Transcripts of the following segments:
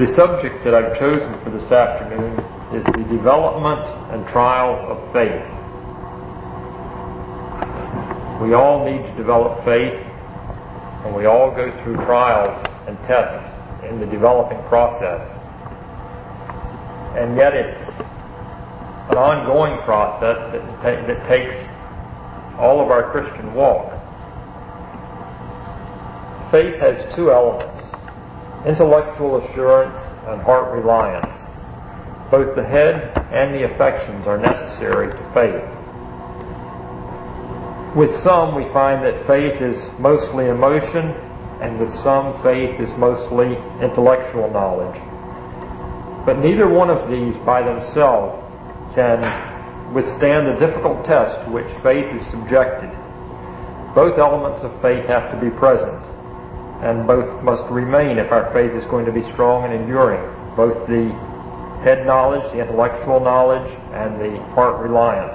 The subject that I've chosen for this afternoon is the development and trial of faith. We all need to develop faith, and we all go through trials and tests in the developing process. And yet it's an ongoing process that takes all of our Christian walk. Faith has two elements: intellectual assurance and heart reliance. Both the head and the affections are necessary to faith. With some, we find that faith is mostly emotion, and with some, faith is mostly intellectual knowledge. But neither one of these by themselves can withstand the difficult test to which faith is subjected. Both elements of faith have to be present, and both must remain if our faith is going to be strong and enduring. Both the head knowledge, the intellectual knowledge, and the heart reliance.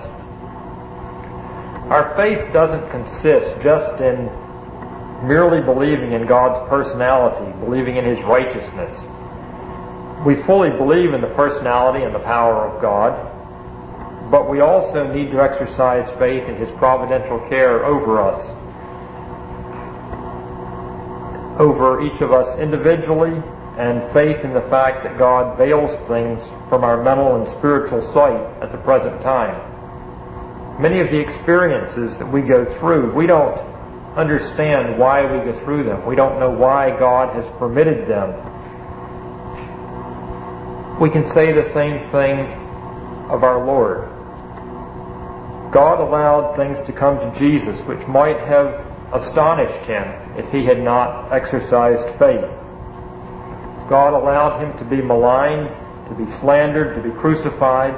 Our faith doesn't consist just in merely believing in God's personality, believing in His righteousness. We fully believe in the personality and the power of God, but we also need to exercise faith in His providential care over us, over each of us individually, and faith in the fact that God veils things from our mental and spiritual sight at the present time. Many of the experiences that we go through, we don't understand why we go through them. We don't know why God has permitted them. We can say the same thing of our Lord. God allowed things to come to Jesus which might have astonished Him if He had not exercised faith. God allowed Him to be maligned, to be slandered, to be crucified.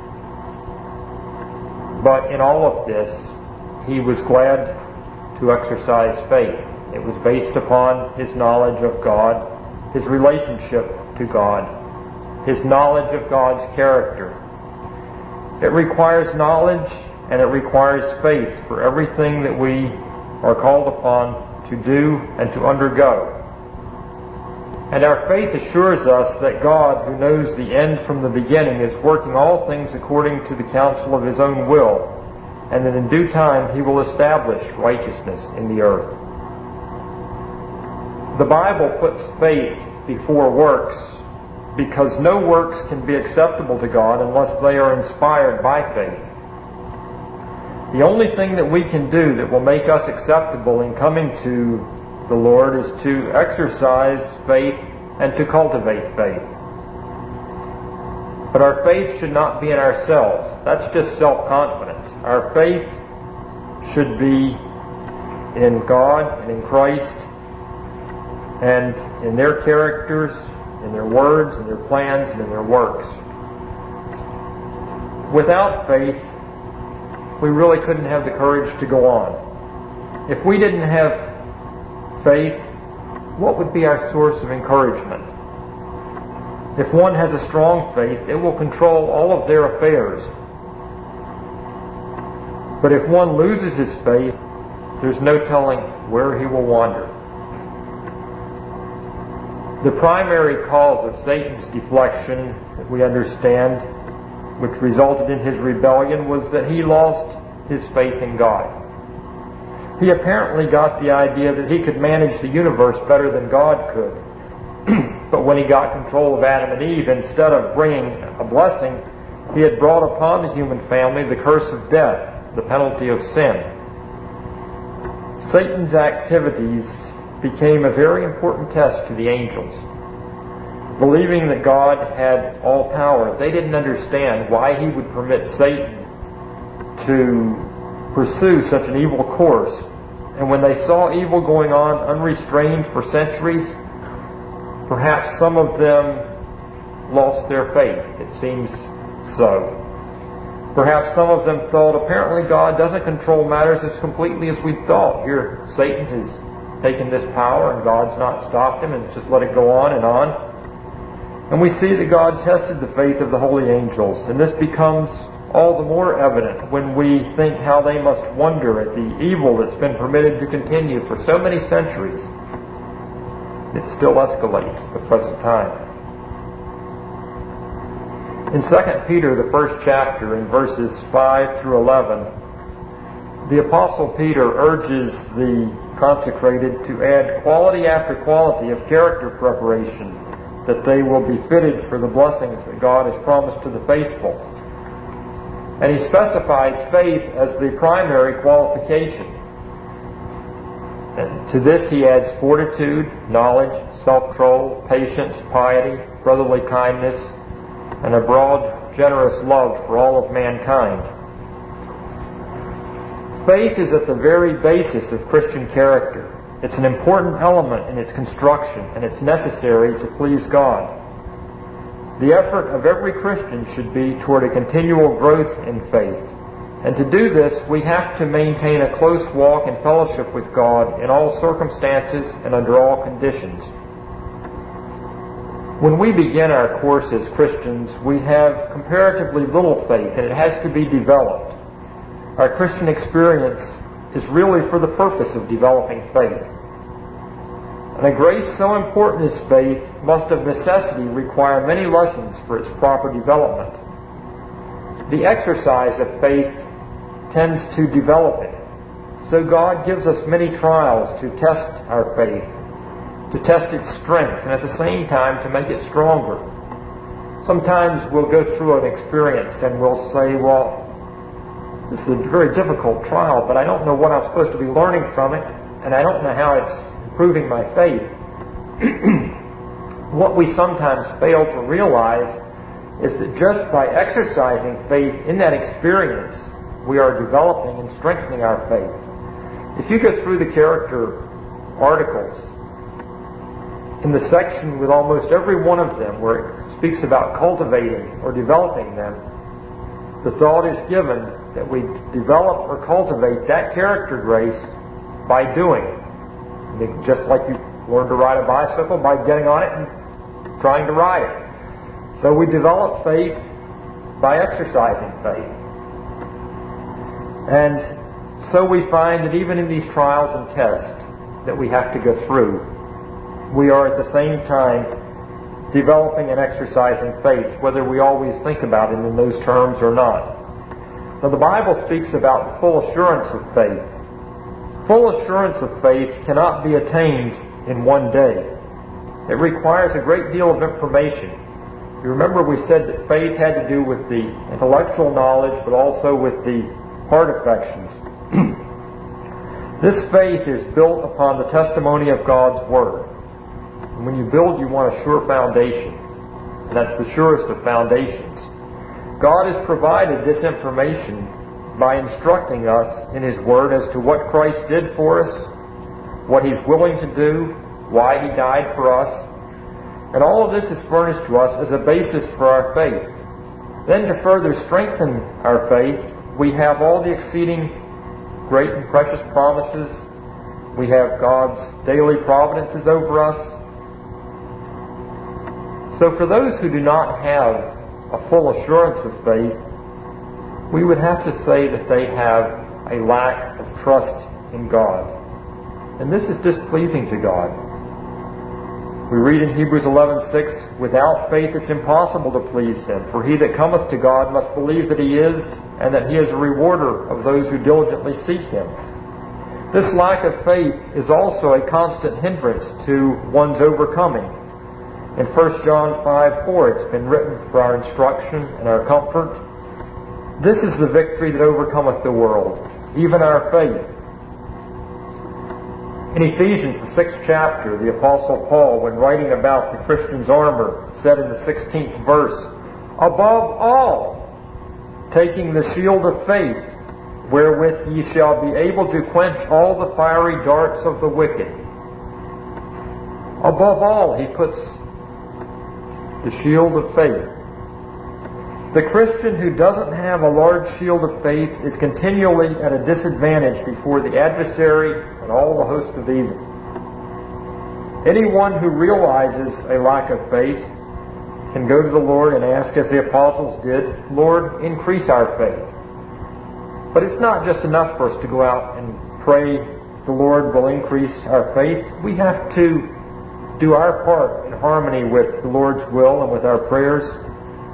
But in all of this, He was glad to exercise faith. It was based upon His knowledge of God, His relationship to God, His knowledge of God's character. It requires knowledge and it requires faith for everything that we are called upon to do and to undergo. And our faith assures us that God, who knows the end from the beginning, is working all things according to the counsel of His own will, and that in due time He will establish righteousness in the earth. The Bible puts faith before works because no works can be acceptable to God unless they are inspired by faith. The only thing that we can do that will make us acceptable in coming to the Lord is to exercise faith and to cultivate faith. But our faith should not be in ourselves. That's just self-confidence. Our faith should be in God and in Christ and in their characters, in their words, in their plans, and in their works. Without faith, we really couldn't have the courage to go on. If we didn't have faith, what would be our source of encouragement? If one has a strong faith, it will control all of their affairs. But if one loses his faith, there's no telling where he will wander. The primary cause of Satan's deflection that we understand, which resulted in his rebellion, was that he lost his faith in God. He apparently got the idea that he could manage the universe better than God could. But when he got control of Adam and Eve, instead of bringing a blessing, he had brought upon the human family the curse of death, the penalty of sin. Satan's activities became a very important test to the angels. Believing that God had all power, they didn't understand why He would permit Satan to pursue such an evil course. And when they saw evil going on unrestrained for centuries, perhaps some of them lost their faith. It seems so. Perhaps some of them thought, apparently God doesn't control matters as completely as we thought. Here, Satan has taken this power and God's not stopped him and just let it go on and on. And we see that God tested the faith of the holy angels, and this becomes all the more evident when we think how they must wonder at the evil that's been permitted to continue for so many centuries. It still escalates at the present time. In 2 Peter, the first chapter, in verses 5 through 11, the Apostle Peter urges the consecrated to add quality after quality of character preparation, that they will be fitted for the blessings that God has promised to the faithful. And he specifies faith as the primary qualification. And to this he adds fortitude, knowledge, self-control, patience, piety, brotherly kindness, and a broad, generous love for all of mankind. Faith is at the very basis of Christian character. It's an important element in its construction, and it's necessary to please God. The effort of every Christian should be toward a continual growth in faith. And to do this, we have to maintain a close walk and fellowship with God in all circumstances and under all conditions. When we begin our course as Christians, we have comparatively little faith, and it has to be developed. Our Christian experience is really for the purpose of developing faith. And a grace so important as faith must of necessity require many lessons for its proper development. The exercise of faith tends to develop it. So God gives us many trials to test our faith, to test its strength, and at the same time to make it stronger. Sometimes we'll go through an experience and we'll say, well, this is a very difficult trial, but I don't know what I'm supposed to be learning from it, and I don't know how it's improving my faith. What we sometimes fail to realize is that just by exercising faith in that experience, we are developing and strengthening our faith. If you go through the character articles, in the section with almost every one of them where it speaks about cultivating or developing them, the thought is given that we develop or cultivate that character grace by doing. Just like you learn to ride a bicycle by getting on it and trying to ride it. So we develop faith by exercising faith. And so we find that even in these trials and tests that we have to go through, we are at the same time developing and exercising faith, whether we always think about it in those terms or not. Now, the Bible speaks about full assurance of faith. Full assurance of faith cannot be attained in one day. It requires a great deal of information. You remember we said that faith had to do with the intellectual knowledge, but also with the heart affections. This faith is built upon the testimony of God's Word. And when you build, you want a sure foundation. And that's the surest of foundations. God has provided this information by instructing us in His Word as to what Christ did for us, what He's willing to do, why He died for us. And all of this is furnished to us as a basis for our faith. Then to further strengthen our faith, we have all the exceeding great and precious promises. We have God's daily providences over us. So for those who do not have a full assurance of faith, we would have to say that they have a lack of trust in God. And this is displeasing to God. We read in Hebrews 11:6, "Without faith it's impossible to please Him, for he that cometh to God must believe that He is, and that He is a rewarder of those who diligently seek Him." This lack of faith is also a constant hindrance to one's overcoming. In 1 John 5:4, it's been written for our instruction and our comfort. This is the victory that overcometh the world, even our faith. In Ephesians, the 6th chapter, the Apostle Paul, when writing about the Christian's armor, said in the 16th verse, "Above all, taking the shield of faith, wherewith ye shall be able to quench all the fiery darts of the wicked." Above all, he puts the shield of faith. The Christian who doesn't have a large shield of faith is continually at a disadvantage before the adversary and all the host of evil. Anyone who realizes a lack of faith can go to the Lord and ask, as the apostles did, "Lord, increase our faith." But it's not just enough for us to go out and pray the Lord will increase our faith. We have to do our part in harmony with the Lord's will and with our prayers.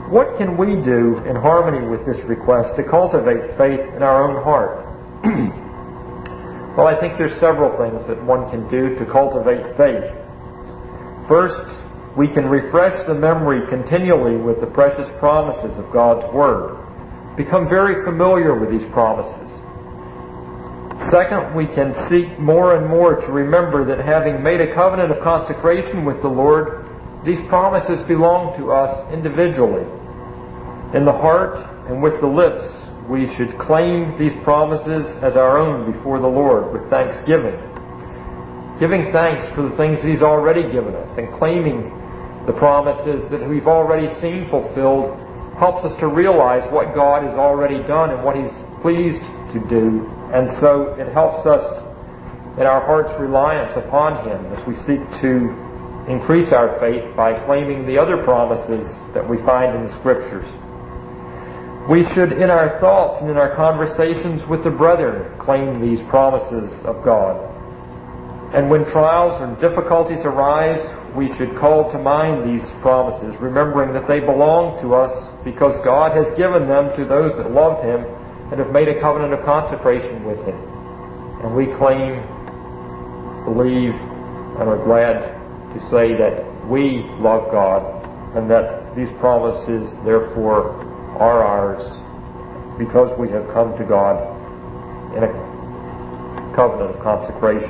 What can we do in harmony with this request to cultivate faith in our own heart? Well, I think there's several things that one can do to cultivate faith. First, we can refresh the memory continually with the precious promises of God's Word. Become very familiar with these promises. Second, we can seek more and more to remember that having made a covenant of consecration with the Lord, these promises belong to us individually. In the heart and with the lips, we should claim these promises as our own before the Lord with thanksgiving. Giving thanks for the things He's already given us and claiming the promises that we've already seen fulfilled helps us to realize what God has already done and what He's pleased to do. And so it helps us in our heart's reliance upon Him as we seek to increase our faith by claiming the other promises that we find in the Scriptures. We should, in our thoughts and in our conversations with the brethren, claim these promises of God. And when trials and difficulties arise, we should call to mind these promises, remembering that they belong to us because God has given them to those that love Him and have made a covenant of consecration with Him. And we claim, believe, and are glad to say that we love God and that these promises, therefore, are ours because we have come to God in a covenant of consecration.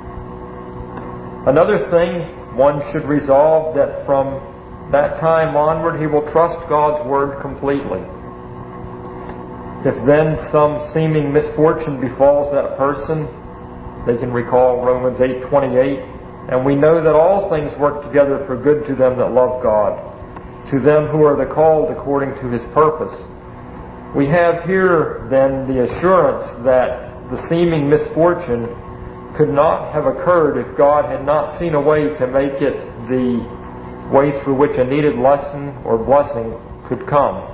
Another thing, one should resolve that from that time onward he will trust God's Word completely. If then some seeming misfortune befalls that person, they can recall Romans 8:28, and we know that all things work together for good to them that love God, to them who are the called according to His purpose. We have here then the assurance that the seeming misfortune could not have occurred if God had not seen a way to make it the way through which a needed lesson or blessing could come.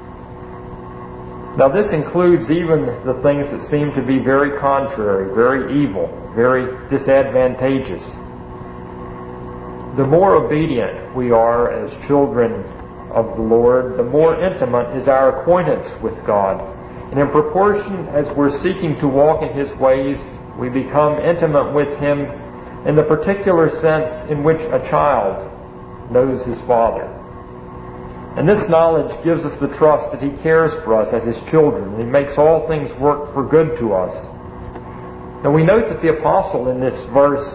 Now this includes even the things that seem to be very contrary, very evil, very disadvantageous. The more obedient we are as children of the Lord, the more intimate is our acquaintance with God. And in proportion as we're seeking to walk in His ways, we become intimate with Him in the particular sense in which a child knows his father. And this knowledge gives us the trust that He cares for us as His children. He makes all things work for good to us. Now we note that the apostle in this verse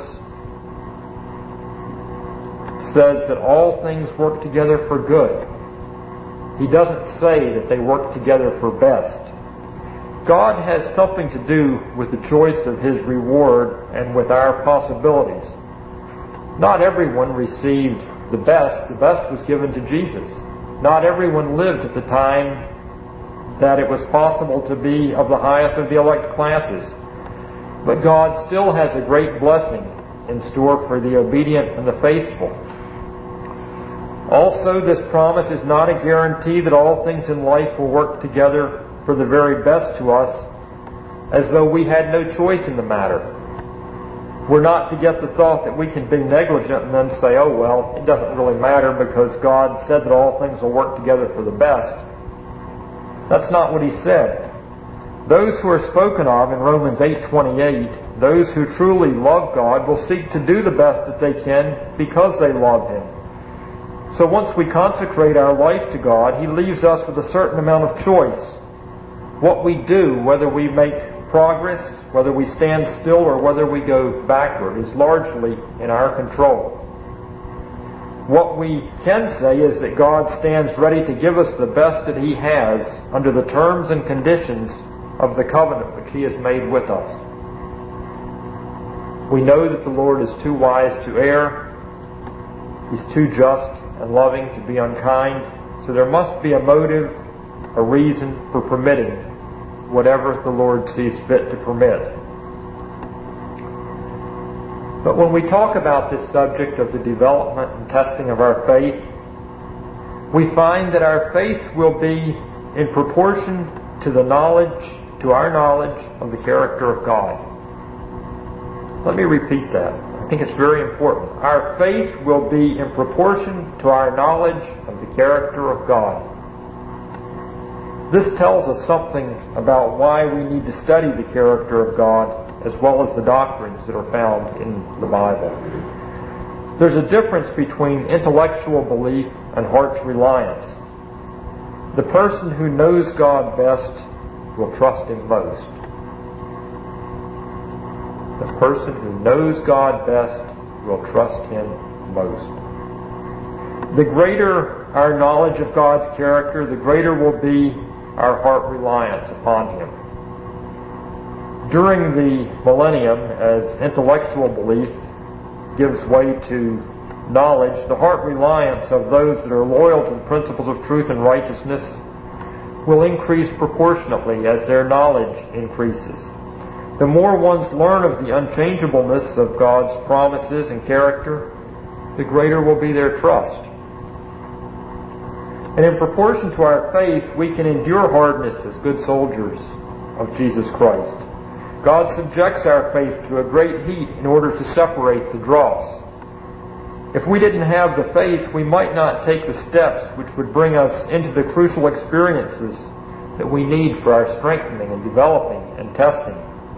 says that all things work together for good. He doesn't say that they work together for best. God has something to do with the choice of His reward and with our possibilities. Not everyone received the best. The best was given to Jesus. Not everyone lived at the time that it was possible to be of the highest of the elect classes. But God still has a great blessing in store for the obedient and the faithful. Also, this promise is not a guarantee that all things in life will work together for the very best to us, as though we had no choice in the matter. We're not to get the thought that we can be negligent and then say, oh well, it doesn't really matter because God said that all things will work together for the best. That's not what He said. Those who are spoken of in Romans 8:28, those who truly love God will seek to do the best that they can because they love Him. So once we consecrate our life to God, He leaves us with a certain amount of choice. What we do, whether we make progress, whether we stand still or whether we go backward, is largely in our control. What we can say is that God stands ready to give us the best that He has under the terms and conditions of the covenant which He has made with us. We know that the Lord is too wise to err. He's too just and loving to be unkind. So there must be a motive, a reason for permitting whatever the Lord sees fit to permit. But when we talk about this subject of the development and testing of our faith, we find that our faith will be in proportion to our knowledge of the character of God. Let me repeat that. I think it's very important. Our faith will be in proportion to our knowledge of the character of God. This tells us something about why we need to study the character of God as well as the doctrines that are found in the Bible. There's a difference between intellectual belief and heart's reliance. The person who knows God best will trust Him most. The person who knows God best will trust Him most. The greater our knowledge of God's character, the greater will be our heart reliance upon Him. During the millennium, as intellectual belief gives way to knowledge, the heart reliance of those that are loyal to the principles of truth and righteousness will increase proportionately as their knowledge increases. The more ones learn of the unchangeableness of God's promises and character, the greater will be their trust. And in proportion to our faith, we can endure hardness as good soldiers of Jesus Christ. God subjects our faith to a great heat in order to separate the dross. If we didn't have the faith, we might not take the steps which would bring us into the crucial experiences that we need for our strengthening and developing and testing.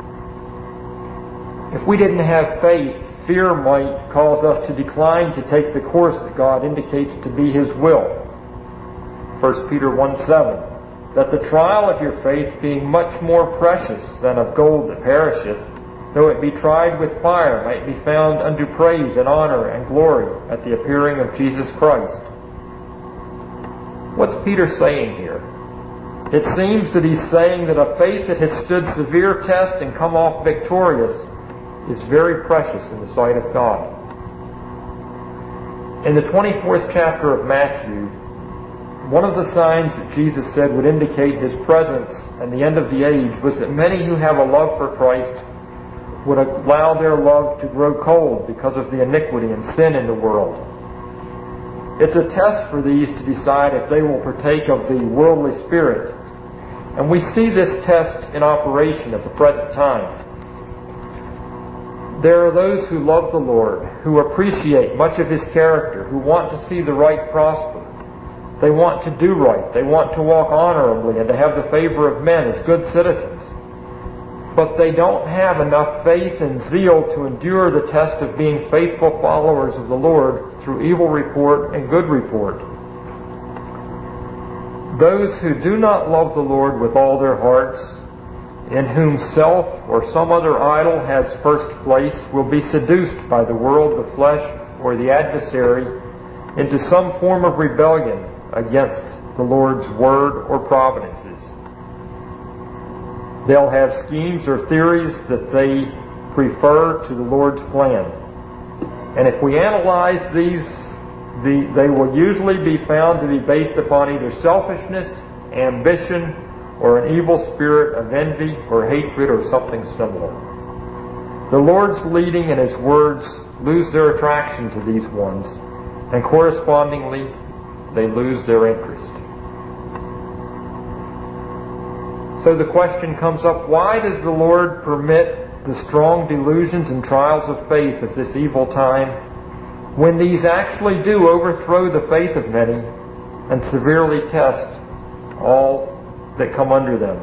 If we didn't have faith, fear might cause us to decline to take the course that God indicates to be His will. 1 Peter 1:7, that the trial of your faith, being much more precious than of gold that perisheth, though it be tried with fire, might be found unto praise and honor and glory at the appearing of Jesus Christ. What's Peter saying here? It seems that he's saying that a faith that has stood severe test and come off victorious is very precious in the sight of God. In the 24th chapter of Matthew, one of the signs that Jesus said would indicate His presence and the end of the age was that many who have a love for Christ would allow their love to grow cold because of the iniquity and sin in the world. It's a test for these to decide if they will partake of the worldly spirit. And we see this test in operation at the present time. There are those who love the Lord, who appreciate much of His character, who want to see the right prosper. They want to do right. They want to walk honorably and to have the favor of men as good citizens. But they don't have enough faith and zeal to endure the test of being faithful followers of the Lord through evil report and good report. Those who do not love the Lord with all their hearts, in whom self or some other idol has first place, will be seduced by the world, the flesh, or the adversary into some form of rebellion against the Lord's word or providences. They'll have schemes or theories that they prefer to the Lord's plan. And if we analyze these, they will usually be found to be based upon either selfishness, ambition, or an evil spirit of envy or hatred or something similar. The Lord's leading and His words lose their attraction to these ones, and correspondingly, they lose their interest. So the question comes up, why does the Lord permit the strong delusions and trials of faith at this evil time, when these actually do overthrow the faith of many and severely test all that come under them?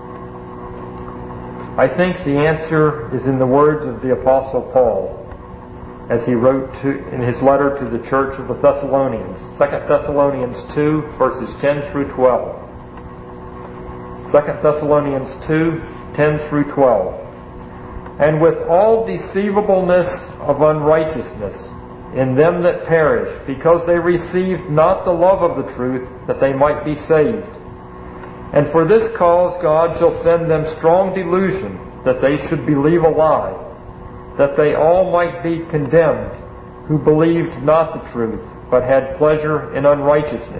I think the answer is in the words of the Apostle Paul, as he wrote in his letter to the church of the Thessalonians, 2 Thessalonians 2, verses 10 through 12. 2 Thessalonians 2, 10 through 12. And with all deceivableness of unrighteousness in them that perish, because they received not the love of the truth, that they might be saved. And for this cause God shall send them strong delusion, that they should believe a lie, that they all might be condemned, who believed not the truth, but had pleasure in unrighteousness.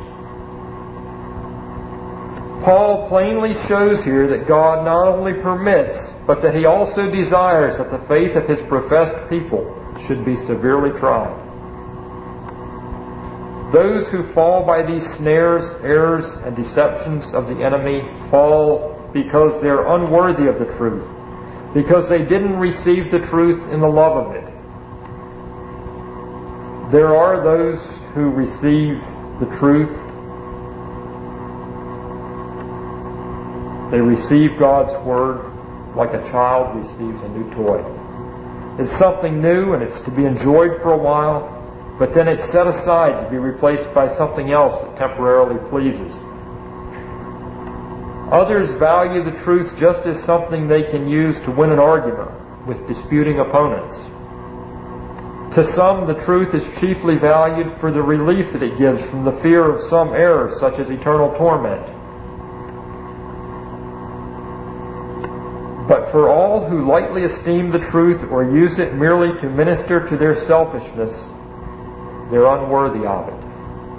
Paul plainly shows here that God not only permits, but that He also desires that the faith of His professed people should be severely tried. Those who fall by these snares, errors, and deceptions of the enemy fall because they're unworthy of the truth, because they didn't receive the truth in the love of it. There are those who receive the truth They receive God's Word like a child receives a new toy. It's something new and it's to be enjoyed for a while, but then it's set aside to be replaced by something else that temporarily pleases. Others value the truth just as something they can use to win an argument with disputing opponents. To some, the truth is chiefly valued for the relief that it gives from the fear of some error, such as eternal torment. But for all who lightly esteem the truth or use it merely to minister to their selfishness, they're unworthy of it.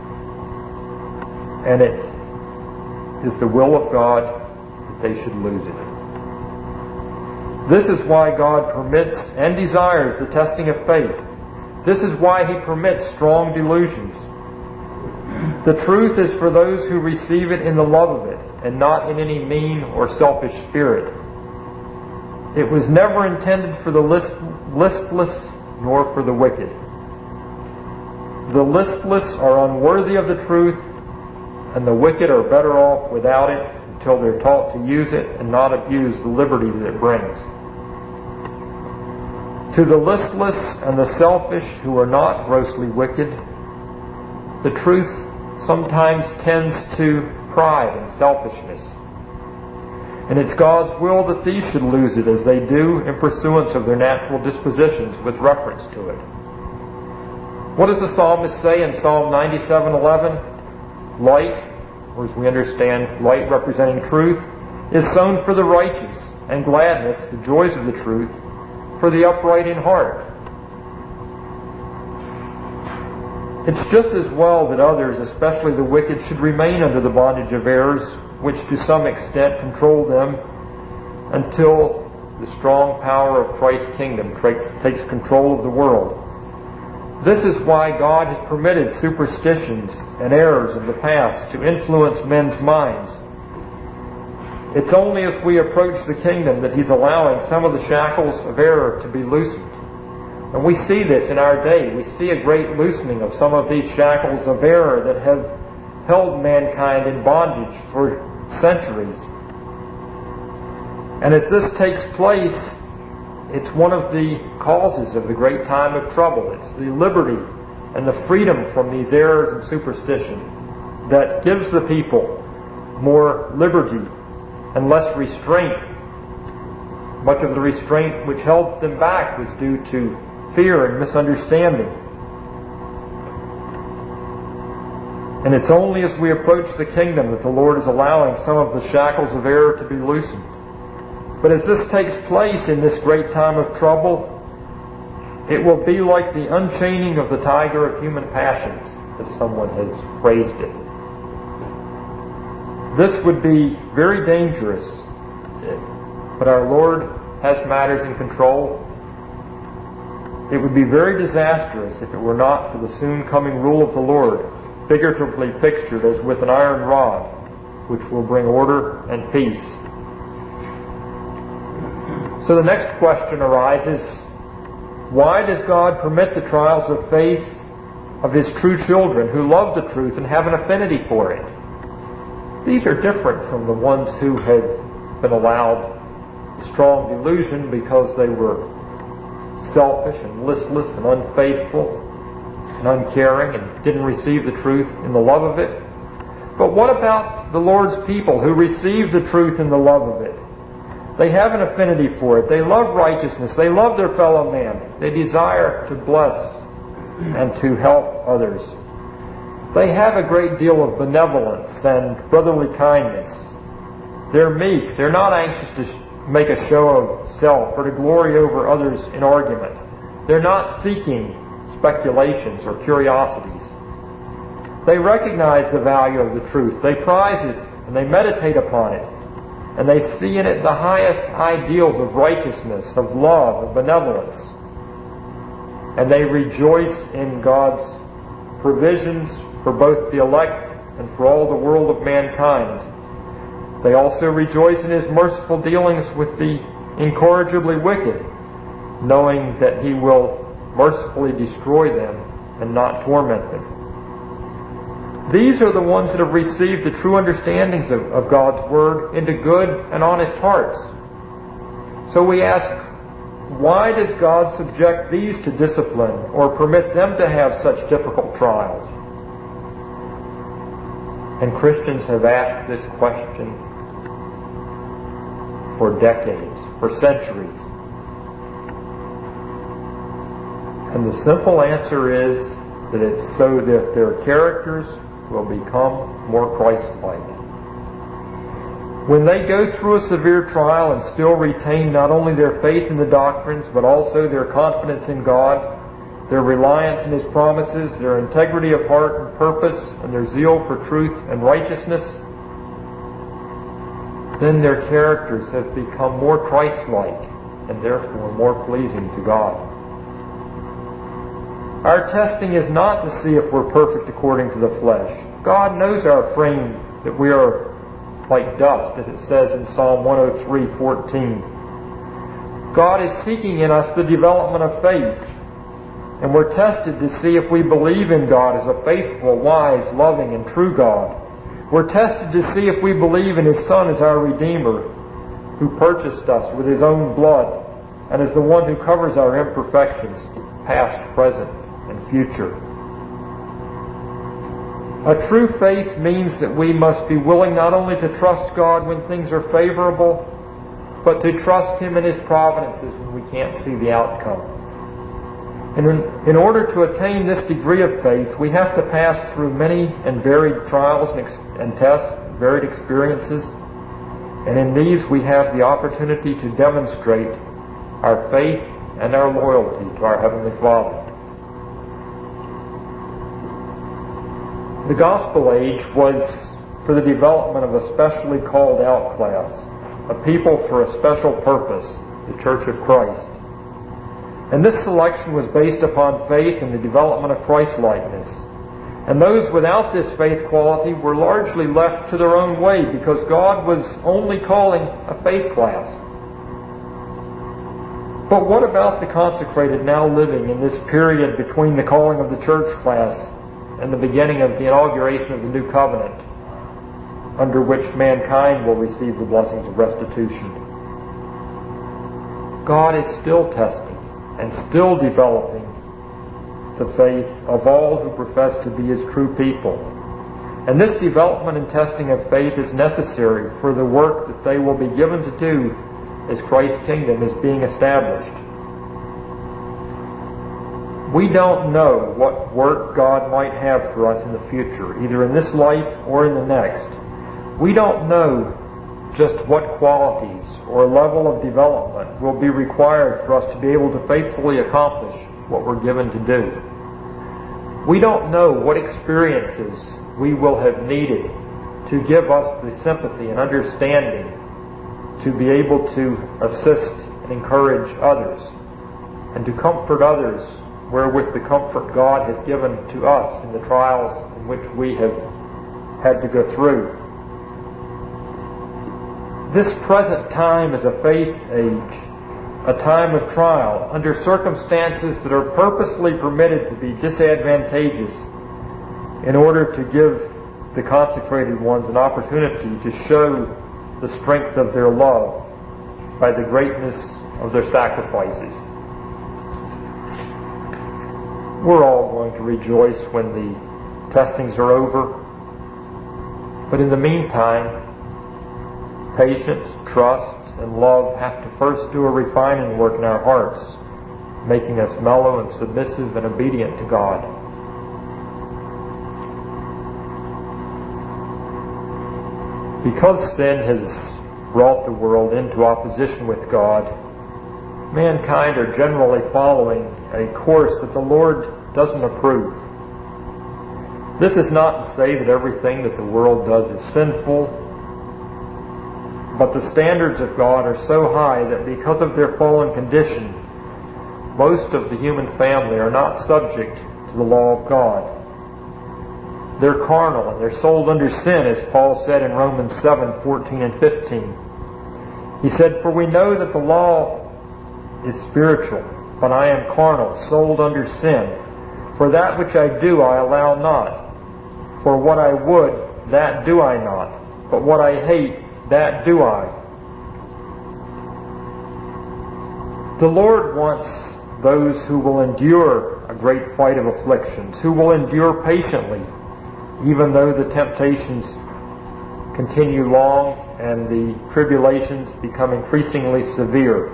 And it is the will of God that they should lose it. This is why God permits and desires the testing of faith. This is why He permits strong delusions. The truth is for those who receive it in the love of it, and not in any mean or selfish spirit. It was never intended for the listless, nor for the wicked. The listless are unworthy of the truth, and the wicked are better off without it until they're taught to use it and not abuse the liberty that it brings. To the listless and the selfish who are not grossly wicked, the truth sometimes tends to pride and selfishness. And it's God's will that these should lose it as they do in pursuance of their natural dispositions with reference to it. What does the psalmist say in Psalm 97:11? Light, or as we understand, light representing truth, is sown for the righteous, and gladness, the joys of the truth, for the upright in heart. It's just as well that others, especially the wicked, should remain under the bondage of errors, which to some extent control them until the strong power of Christ's kingdom takes control of the world. This is why God has permitted superstitions and errors of the past to influence men's minds. It's only as we approach the kingdom that He's allowing some of the shackles of error to be loosened. And we see this in our day. We see a great loosening of some of these shackles of error that have held mankind in bondage for centuries. And as this takes place, it's one of the causes of the great time of trouble. It's the liberty and the freedom from these errors and superstition that gives the people more liberty and less restraint. Much of the restraint which held them back was due to fear and misunderstanding. And it's only as we approach the kingdom that the Lord is allowing some of the shackles of error to be loosened. But as this takes place in this great time of trouble, it will be like the unchaining of the tiger of human passions, as someone has phrased it. This would be very dangerous, but our Lord has matters in control. It would be very disastrous if it were not for the soon coming rule of the Lord, figuratively pictured as with an iron rod, which will bring order and peace. So the next question arises, why does God permit the trials of faith of His true children who love the truth and have an affinity for it? These are different from the ones who have been allowed strong delusion because they were selfish and listless and unfaithful and uncaring and didn't receive the truth in the love of it. But what about the Lord's people who receive the truth in the love of it? They have an affinity for it. They love righteousness. They love their fellow man. They desire to bless and to help others. They have a great deal of benevolence and brotherly kindness. They're meek. They're not anxious to make a show of self or to glory over others in argument. They're not seeking speculations or curiosities. They recognize the value of the truth. They prize it and they meditate upon it. And they see in it the highest ideals of righteousness, of love, of benevolence. And they rejoice in God's provisions for both the elect and for all the world of mankind. They also rejoice in His merciful dealings with the incorrigibly wicked, knowing that He will mercifully destroy them and not torment them. These are the ones that have received the true understandings of God's Word into good and honest hearts. So we ask, why does God subject these to discipline or permit them to have such difficult trials? And Christians have asked this question for decades, for centuries. And the simple answer is that it's so that their characters will become more Christ-like. When they go through a severe trial and still retain not only their faith in the doctrines, but also their confidence in God, their reliance in His promises, their integrity of heart and purpose, and their zeal for truth and righteousness, then their characters have become more Christ-like and therefore more pleasing to God. Our testing is not to see if we're perfect according to the flesh. God knows our frame, that we are like dust, as it says in Psalm 103:14. God is seeking in us the development of faith, and we're tested to see if we believe in God as a faithful, wise, loving, and true God. We're tested to see if we believe in His Son as our Redeemer, who purchased us with His own blood, and as the one who covers our imperfections, past, present, and future. A true faith means that we must be willing not only to trust God when things are favorable, but to trust Him in His providences when we can't see the outcome. And in order to attain this degree of faith, we have to pass through many and varied trials and tests, varied experiences, and in these we have the opportunity to demonstrate our faith and our loyalty to our Heavenly Father. The Gospel Age was for the development of a specially called out class, a people for a special purpose, the Church of Christ. And this selection was based upon faith and the development of Christ-likeness. And those without this faith quality were largely left to their own way because God was only calling a faith class. But what about the consecrated now living in this period between the calling of the church class and the beginning of the inauguration of the new covenant, under which mankind will receive the blessings of restitution? God is still testing and still developing the faith of all who profess to be His true people. And this development and testing of faith is necessary for the work that they will be given to do as Christ's kingdom is being established. We don't know what work God might have for us in the future, either in this life or in the next. We don't know just what qualities or level of development will be required for us to be able to faithfully accomplish what we're given to do. We don't know what experiences we will have needed to give us the sympathy and understanding to be able to assist and encourage others and to comfort others wherewith the comfort God has given to us in the trials in which we have had to go through. This present time is a faith age, a time of trial, under circumstances that are purposely permitted to be disadvantageous in order to give the consecrated ones an opportunity to show the strength of their love by the greatness of their sacrifices. We're all going to rejoice when the testings are over. But in the meantime, patience, trust, and love have to first do a refining work in our hearts, making us mellow and submissive and obedient to God. Because sin has brought the world into opposition with God, mankind are generally following a course that the Lord doesn't approve. This is not to say that everything that the world does is sinful, but the standards of God are so high that because of their fallen condition, most of the human family are not subject to the law of God. They're carnal and they're sold under sin, as Paul said in Romans 7:14 and 15. He said, "For we know that the law is spiritual, but I am carnal, sold under sin. For that which I do I allow not. For what I would, that do I not, but what I hate, that do I. The Lord wants those who will endure a great fight of afflictions, who will endure patiently, even though the temptations continue long and the tribulations become increasingly severe.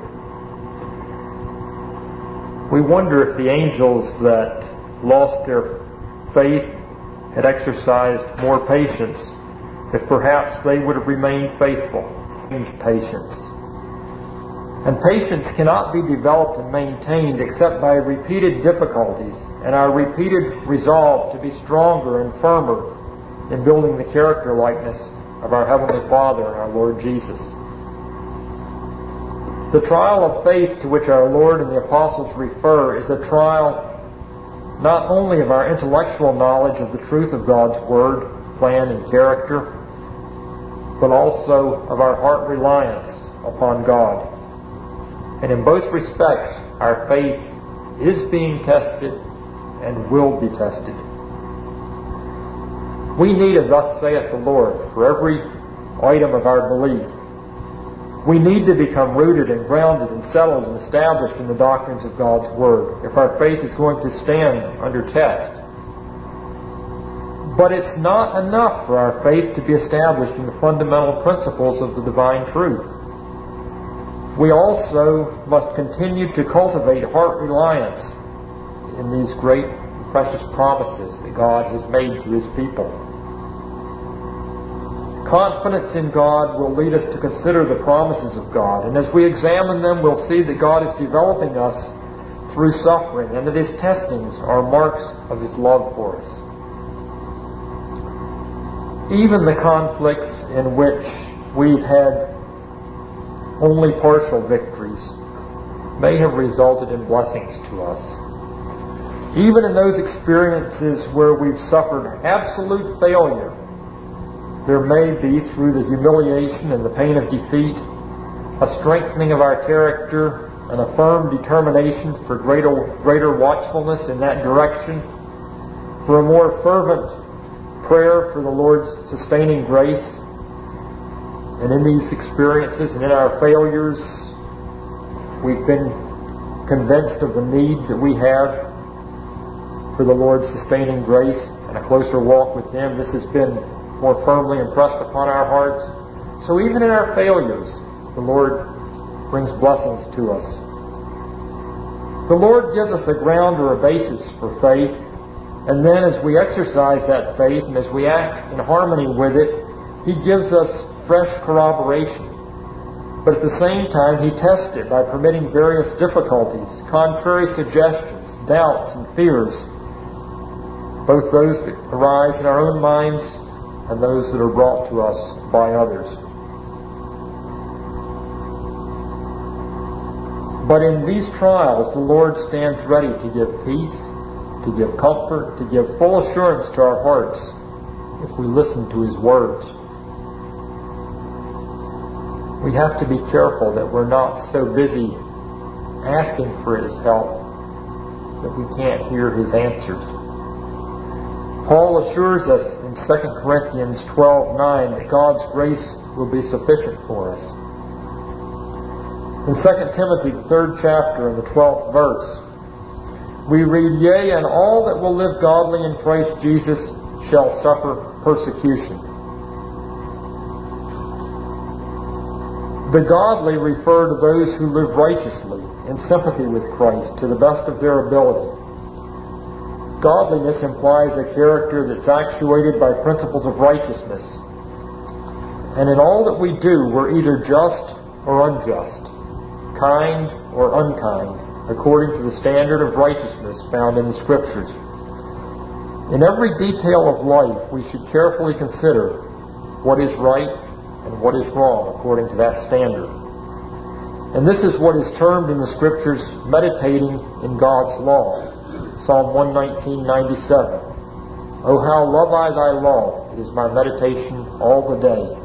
We wonder if the angels that lost their faith had exercised more patience, if perhaps they would have remained faithful. Patience. And patience cannot be developed and maintained except by repeated difficulties and our repeated resolve to be stronger and firmer in building the character likeness of our Heavenly Father and our Lord Jesus. The trial of faith to which our Lord and the Apostles refer is a trial not only of our intellectual knowledge of the truth of God's Word, plan, and character, but also of our heart reliance upon God. And in both respects, our faith is being tested and will be tested. We need a "Thus saith the Lord" for every item of our belief. We need to become rooted and grounded and settled and established in the doctrines of God's Word if our faith is going to stand under test. But it's not enough for our faith to be established in the fundamental principles of the divine truth. We also must continue to cultivate heart reliance in these great precious promises that God has made to His people. Confidence in God will lead us to consider the promises of God, and as we examine them, we'll see that God is developing us through suffering, and that His testings are marks of His love for us. Even the conflicts in which we've had only partial victories may have resulted in blessings to us. Even in those experiences where we've suffered absolute failure, there may be, through the humiliation and the pain of defeat, a strengthening of our character and a firm determination for greater watchfulness in that direction, for a more fervent prayer for the Lord's sustaining grace. And in these experiences and in our failures, we've been convinced of the need that we have for the Lord's sustaining grace and a closer walk with Him. This has been more firmly impressed upon our hearts. So even in our failures, the Lord brings blessings to us. The Lord gives us a ground or a basis for faith, and then as we exercise that faith and as we act in harmony with it, He gives us fresh corroboration. But at the same time, He tests it by permitting various difficulties, contrary suggestions, doubts, and fears, both those that arise in our own minds and those that are brought to us by others. But in these trials, the Lord stands ready to give peace, to give comfort, to give full assurance to our hearts if we listen to His words. We have to be careful that we're not so busy asking for His help that we can't hear His answers. Paul assures us in 2 Corinthians 12:9 that God's grace will be sufficient for us. In 2 Timothy, the 3rd chapter and the 12th verse, we read, "Yea, and all that will live godly in Christ Jesus shall suffer persecution." The godly refer to those who live righteously, in sympathy with Christ, to the best of their ability. Godliness implies a character that's actuated by principles of righteousness. And in all that we do, we're either just or unjust, kind or unkind, according to the standard of righteousness found in the Scriptures. In every detail of life, we should carefully consider what is right and what is wrong according to that standard. And this is what is termed in the Scriptures meditating in God's law. Psalm 119:97. "O how love I thy law, it is my meditation all the day."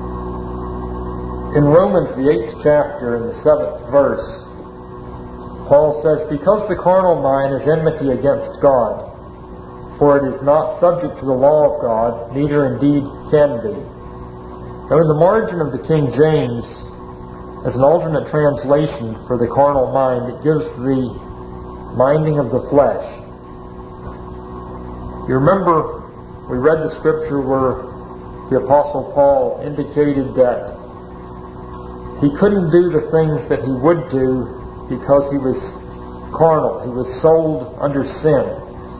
In Romans, the 8th chapter and the 7th verse, Paul says, because the carnal mind is enmity against God, for it is not subject to the law of God, neither indeed can be. Now in the margin of the King James, as an alternate translation for the carnal mind, it gives the minding of the flesh. You remember we read the scripture where the Apostle Paul indicated that he couldn't do the things that he would do because he was carnal. He was sold under sin.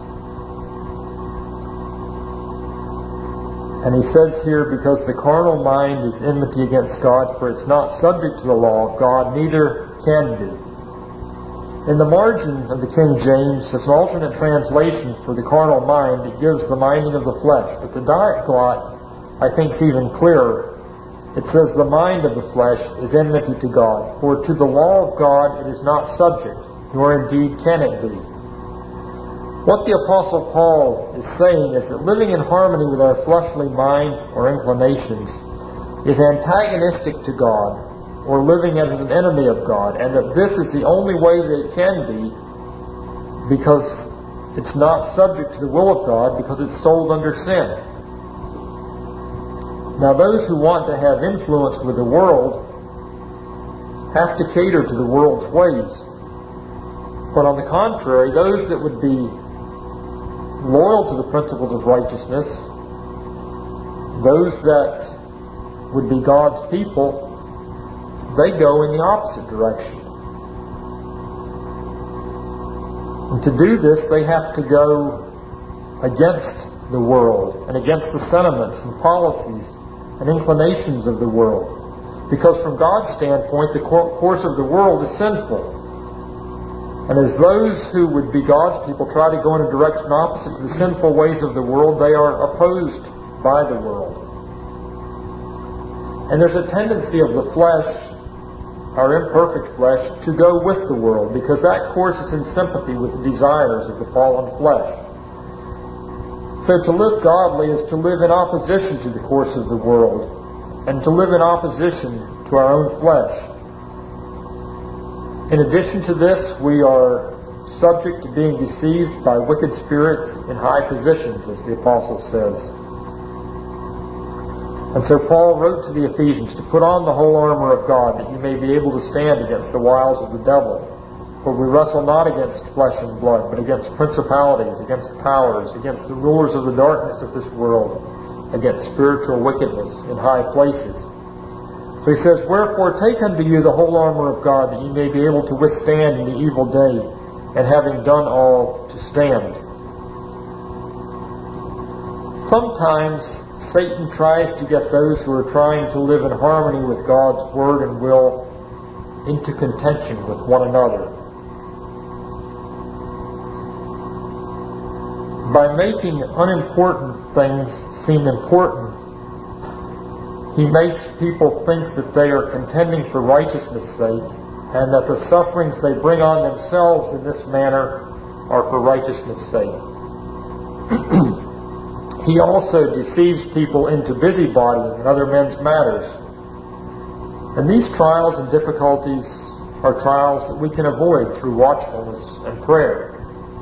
And he says here, because the carnal mind is enmity against God, for it's not subject to the law of God, neither can be. In the margin of the King James, as an alternate translation for the carnal mind, it gives the minding of the flesh. But the Diaglott, I think, is even clearer. It says, the mind of the flesh is enmity to God, for to the law of God it is not subject, nor indeed can it be. What the Apostle Paul is saying is that living in harmony with our fleshly mind or inclinations is antagonistic to God, or living as an enemy of God, and that this is the only way that it can be, because it's not subject to the will of God, because it's sold under sin. Now those who want to have influence with the world have to cater to the world's ways. But on the contrary, those that would be loyal to the principles of righteousness, those that would be God's people, they go in the opposite direction. And to do this, they have to go against the world and against the sentiments and policies and inclinations of the world. Because from God's standpoint, the course of the world is sinful. And as those who would be God's people try to go in a direction opposite to the sinful ways of the world, they are opposed by the world. And there's a tendency of the flesh, our imperfect flesh, to go with the world, because that course is in sympathy with the desires of the fallen flesh. So to live godly is to live in opposition to the course of the world, and to live in opposition to our own flesh. In addition to this, we are subject to being deceived by wicked spirits in high positions, as the Apostle says. And so Paul wrote to the Ephesians to put on the whole armor of God, that you may be able to stand against the wiles of the devil. For we wrestle not against flesh and blood, but against principalities, against powers, against the rulers of the darkness of this world, against spiritual wickedness in high places. So he says, wherefore take unto you the whole armor of God, that ye may be able to withstand in the evil day, and having done all, to stand. Sometimes Satan tries to get those who are trying to live in harmony with God's word and will into contention with one another. By making unimportant things seem important, he makes people think that they are contending for righteousness' sake, and that the sufferings they bring on themselves in this manner are for righteousness' sake. He also deceives people into busybodying in other men's matters. And these trials and difficulties are trials that we can avoid through watchfulness and prayer.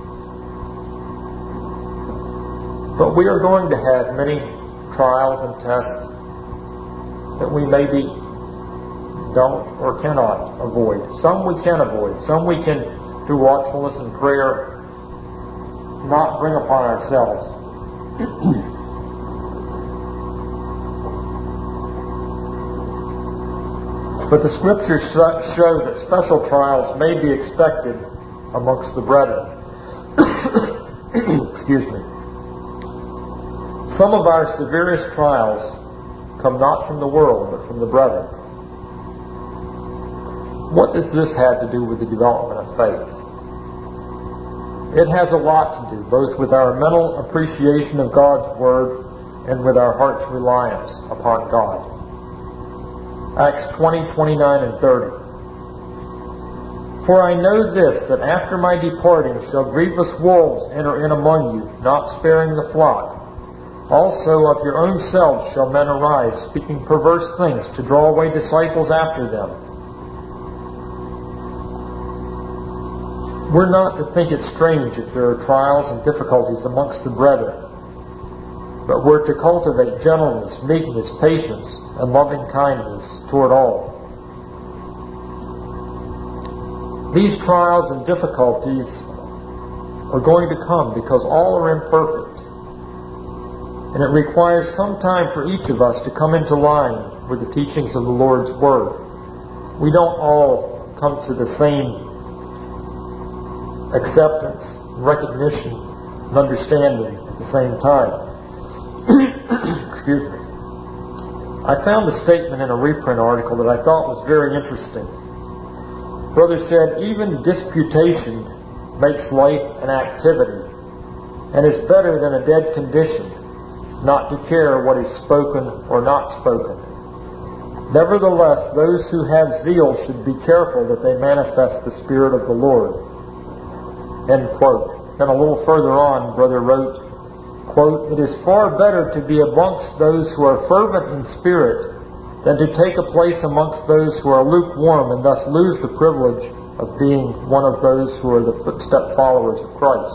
But we are going to have many trials and tests that we maybe don't or cannot avoid. Some we can avoid. Some we can, through watchfulness and prayer, not bring upon ourselves. But the Scriptures show that special trials may be expected amongst the brethren. Excuse me. Some of our severest trials come not from the world, but from the brethren. What does this have to do with the development of faith? It has a lot to do, both with our mental appreciation of God's Word and with our heart's reliance upon God. Acts 20, 29, and 30. For I know this, that after my departing shall grievous wolves enter in among you, not sparing the flock. Also of your own selves shall men arise, speaking perverse things, to draw away disciples after them. We're not to think it strange if there are trials and difficulties amongst the brethren, but we're to cultivate gentleness, meekness, patience, and loving kindness toward all. These trials and difficulties are going to come because all are imperfect. And it requires some time for each of us to come into line with the teachings of the Lord's Word. We don't all come to the same acceptance, recognition, and understanding at the same time. Excuse me. I found a statement in a reprint article that I thought was very interesting. Brother said, even disputation makes life an activity and is better than a dead condition, not to care what is spoken or not spoken. Nevertheless, those who have zeal should be careful that they manifest the Spirit of the Lord. End quote. Then a little further on, Brother wrote, quote, it is far better to be amongst those who are fervent in spirit than to take a place amongst those who are lukewarm and thus lose the privilege of being one of those who are the footstep followers of Christ.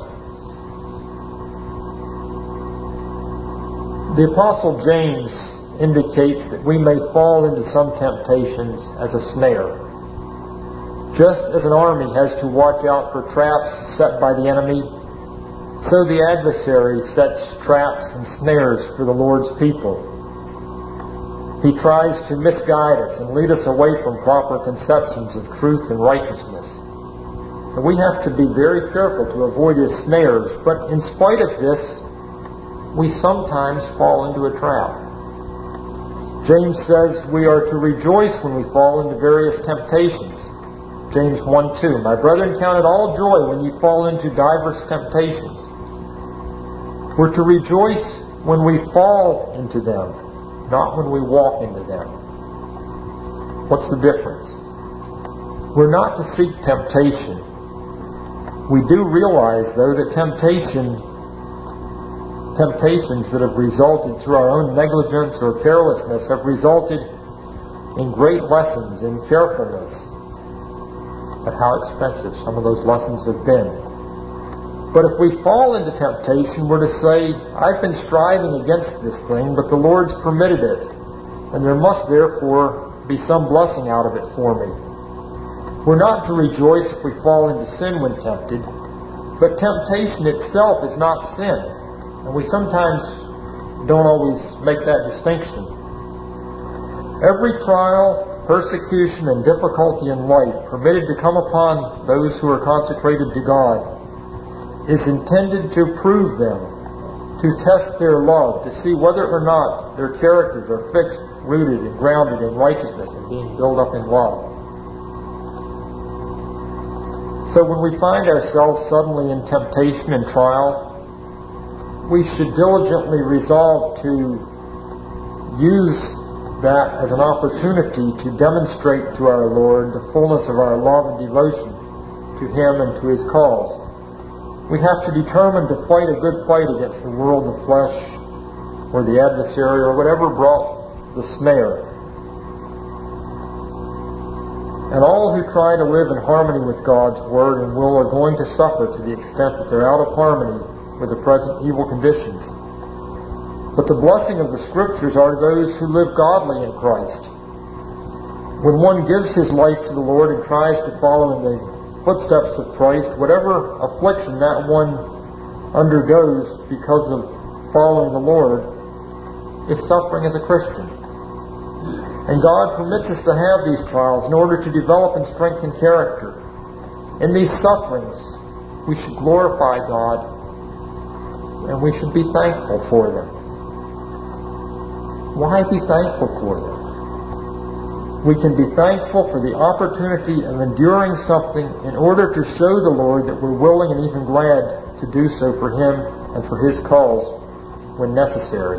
The Apostle James indicates that we may fall into some temptations as a snare. Just as an army has to watch out for traps set by the enemy, so the adversary sets traps and snares for the Lord's people. He tries to misguide us and lead us away from proper conceptions of truth and righteousness. And we have to be very careful to avoid his snares, but in spite of this, we sometimes fall into a trap. James says we are to rejoice when we fall into various temptations. James 1:2, my brethren, count it all joy when you fall into diverse temptations. We're to rejoice when we fall into them, not when we walk into them. What's the difference? We're not to seek temptation. We do realize, though, that temptations that have resulted through our own negligence or carelessness have resulted in great lessons in carefulness. But how expensive some of those lessons have been. But if we fall into temptation, we're to say, I've been striving against this thing, but the Lord's permitted it, and there must therefore be some blessing out of it for me. We're not to rejoice if we fall into sin when tempted, but temptation itself is not sin, and we sometimes don't always make that distinction. Every trial, persecution, and difficulty in life permitted to come upon those who are consecrated to God is intended to prove them, to test their love, to see whether or not their characters are fixed, rooted, and grounded in righteousness and being built up in love. So when we find ourselves suddenly in temptation and trial, we should diligently resolve to use that as an opportunity to demonstrate to our Lord the fullness of our love and devotion to Him and to His cause. We have to determine to fight a good fight against the world, the flesh, or the adversary, or whatever brought the snare. And all who try to live in harmony with God's Word and will are going to suffer to the extent that they're out of harmony with the present evil conditions. But the blessing of the Scriptures are to those who live godly in Christ. When one gives his life to the Lord and tries to follow in the footsteps of Christ, whatever affliction that one undergoes because of following the Lord is suffering as a Christian. And God permits us to have these trials in order to develop and strengthen character. In these sufferings, we should glorify God and we should be thankful for them. Why be thankful for them? We can be thankful for the opportunity of enduring something in order to show the Lord that we're willing and even glad to do so for Him and for His cause when necessary.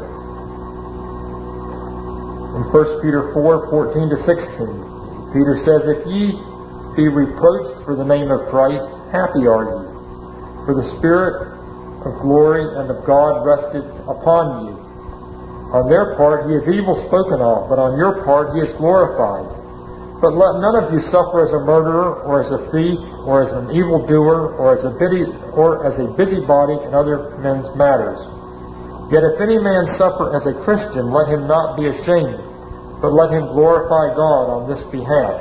In 1 Peter 4:14-16, Peter says, if ye be reproached for the name of Christ, happy are ye, for the Spirit of glory and of God resteth upon you. On their part he is evil spoken of, but on your part he is glorified. But let none of you suffer as a murderer, or as a thief, or as an evildoer, or as a busybody in other men's matters. Yet if any man suffer as a Christian, let him not be ashamed, but let him glorify God on this behalf.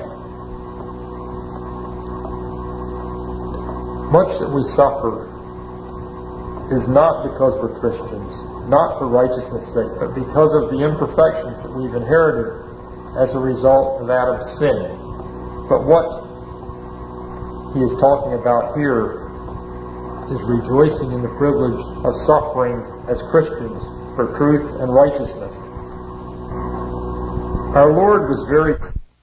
Much that we suffer is not because we're Christians, not for righteousness' sake, but because of the imperfections that we've inherited as a result of Adam's sin. But what he is talking about here is rejoicing in the privilege of suffering as Christians for truth and righteousness. Our Lord was very